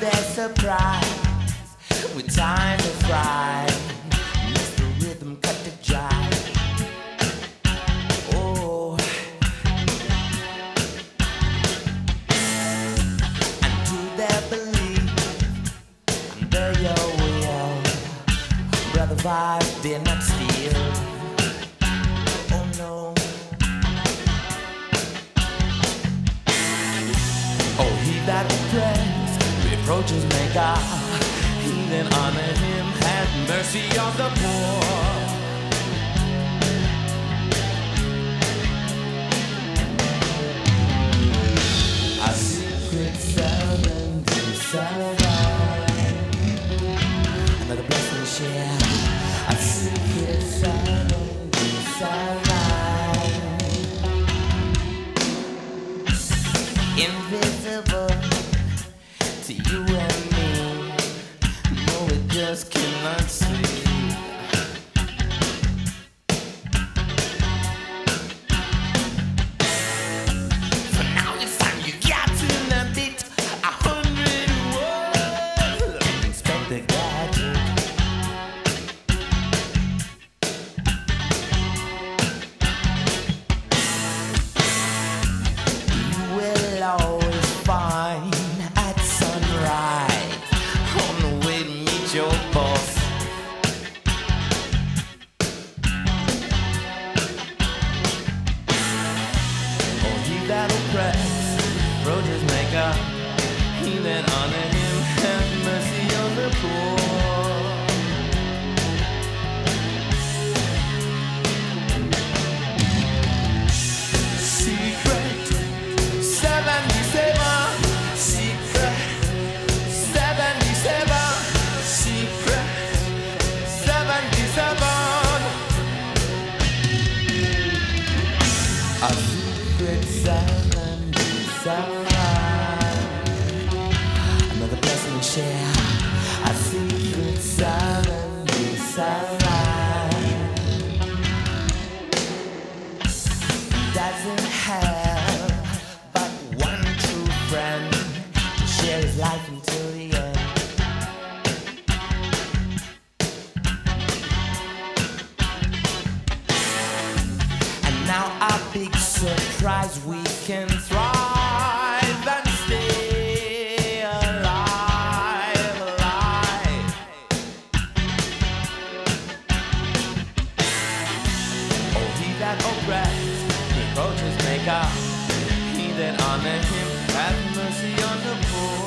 their surprise with time to fry. Mr. Rhythm cut the jive. Oh, and to their belief, under your will, Brother Vibe did not steal. Oh no. Oh, he that oppressed, reproaches may God. He that honor him, have mercy on the poor. A secret 77, another blessing to share. A secret 77, invisible to you and me. No, we just cannot see. For now, it's time you got to beat 100 words. Expect the gadget. You will always find at sunrise on the way to meet your boss. Oh, he that oppressed, roaches make up. He that honor him, have mercy on the poor. Secret 77, secret 77, secret 77. A secret 77, another blessing to share. A secret 77 doesn't have but one true friend to share his life until the end. And now our big surprise, we can thrive and stay alive, alive. Oh, he that oppressed, reproaches make up. He that honor him, have mercy on the poor.